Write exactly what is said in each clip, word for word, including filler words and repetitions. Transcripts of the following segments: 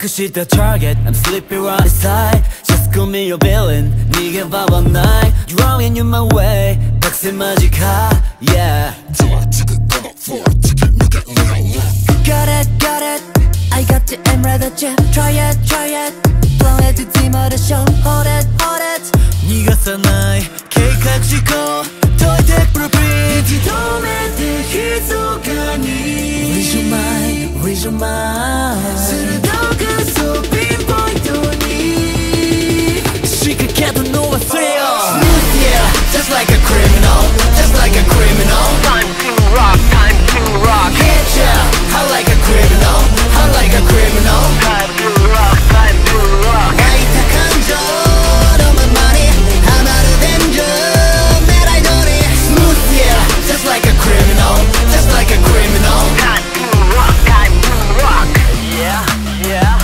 した target I'm sleeping right beside Just call me your villain 네가 봐봐 날 Drawing you my way 박세 맞이가 Yeah Got it, got it I got the aim right at you Try it, try it Blow to team of the show Hold it, hold it 네가 사나이計画事項解いてプロプリ一度目で密かに Raise your mind, raise your mind 鋭くそうピンポイントに仕掛けたのは thrill Smooth yeah Just like a criminal Just like a criminal Time to rock, time to rock Hit ya Hot like a criminal Hot like a criminal Time to rock, time to rock 湧いた感情のままにハマるデンジャー狙い通り Smooth yeah Just like a criminal Just like a criminal Time to rock, time to rock Yeah, yeah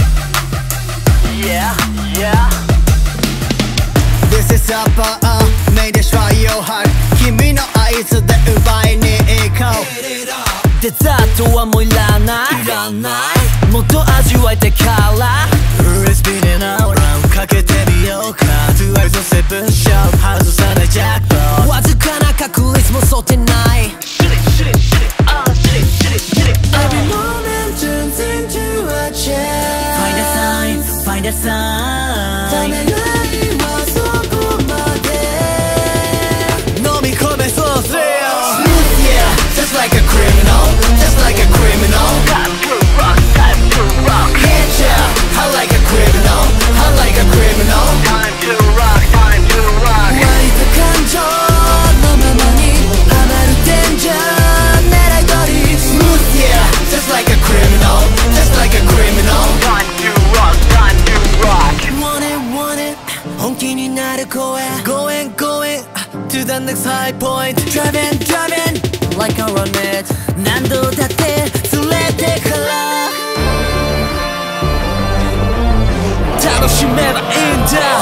Yeah, yeah This is a bar May destroy your heart 君の合図で奪いに行こうデザートはもういらないいらないもっと味わえてから Let's spin it around かけてみようか Two eyes on seven shot 外さないジャックポットわずかな確率も想定ない Shit it, shit it, shit it, ah, shit it, shit it, shit it Every moment turns into a chance Find a sign, find a た sign めらいはそこまで飲み込めそう thrill Smooth yeah Just like a criminal Just like a criminal Time to rock, time to rock Hit ya Hot like a criminal Hot like a criminal Time to rock, time to rock 湧いた感情のままにハマるデンジャー狙い通り Smooth yeah Just like a criminal Just like a criminal Time to rock, time to rock Want it, want it 本気になる声 Going, going to the next high point Driving, driving Like a rocket 何度だって連れてから楽しめばいいんだ